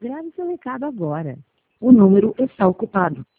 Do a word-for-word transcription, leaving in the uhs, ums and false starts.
Grave seu recado agora. O número está ocupado.